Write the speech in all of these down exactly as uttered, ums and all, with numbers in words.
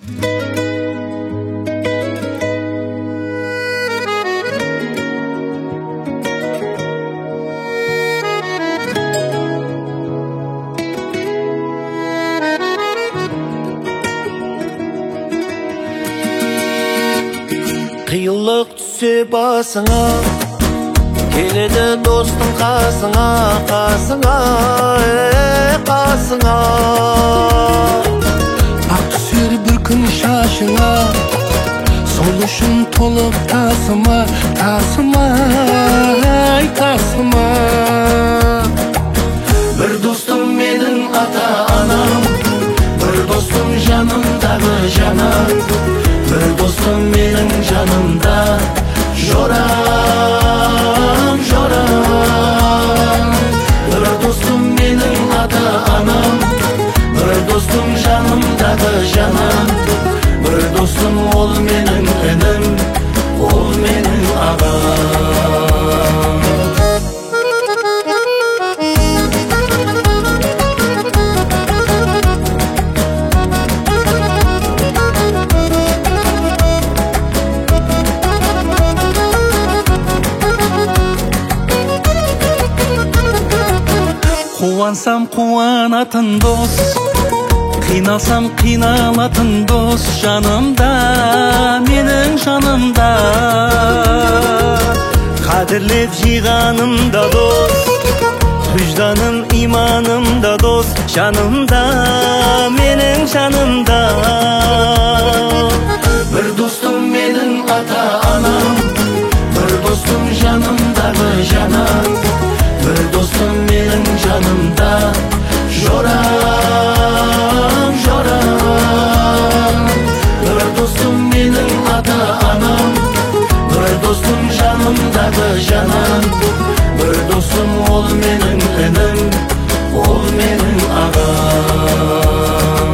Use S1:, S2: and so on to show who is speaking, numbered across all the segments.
S1: Қиылық түсе басыңа, келеді достың қасыңа, қасыңа, е, қасыңа. Ақ түсер бір күн шашыңа, сол үшін толып тасыма, тасыма, ай, тасыма. Бір достым менің ата-анам, бір достым жанымдағы жанам, бір достым менің жанымда жорам, жорам. Бір достым менің ата-анам, бір достым жанымдағы жанам, бір достым ол менің інім, ол менің ағам. Қуансам қуанатын дос, қиналсам қиналатын дос, жанымда, менің жанымда. Қадірлеп жиғанымда дос, vicdanım imanımda dost, жанымда, менің жанымда. Bir dostum менің ата-анам, bir dostum жанымдағы жанам, bir dostum менің жанымда жорам, жорам. Bir dostum менің ата-анам, bir dostum жанымдағы жанам, bir dostum ол менің інім, ол менің ағам.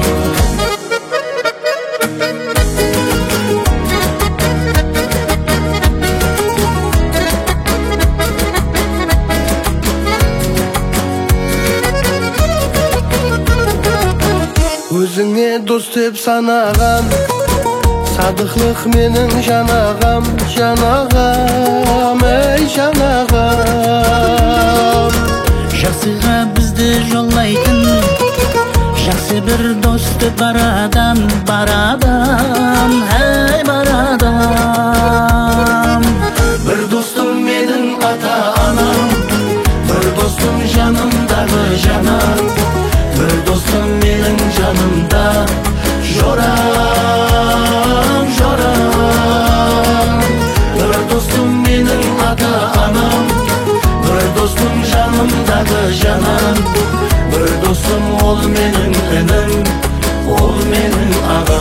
S1: Өзіңе дос деп санаған, садықлық менің жанағам, жанағам, ей жанағам.
S2: Жақсыға бізді жолайтын, жақсы бір досты бар адам, бар адам, ей бар адам.
S1: Bir dostum менің ата-анам, bir dostum жанымдағы жанам, bir dostum менің жанымда жорам, жорам. Bir dostum менің ата-анам, bir dostum жанымдағы жанам, bir dostum ол менің інім, ол менің ағам.